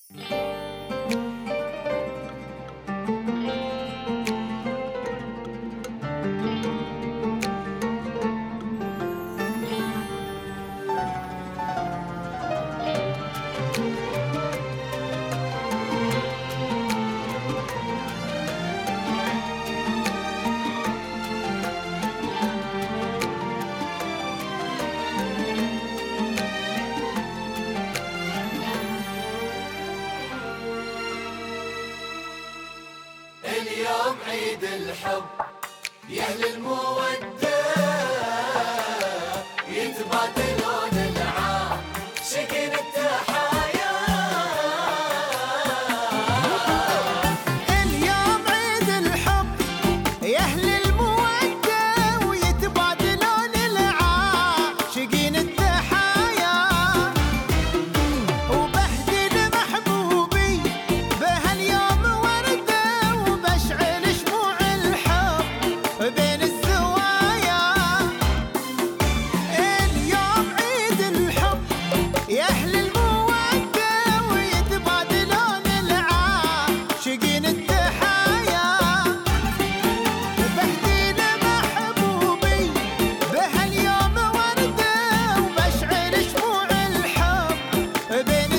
اليوم عيد الحب يا أهل المودة، يتبادلون العاشقين التحايا. اليوم عيد الحب يا أهل المودة، ويتبادلون العاشقين التحايا. وبهدي لمحبوبي بهاليوم وردة، وبشعل شموع الحب بين الزوايا. اليوم عيد الحب يا أهل المودة، ويتبادلون العاشقين التحايا. وبهدي لمحبوبي بهاليوم وردة، وبشعل شموع الحب بين